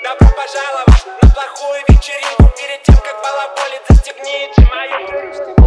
Добро пожаловать на плохую вечеринку. Перед тем, как балаболить, застегните мою.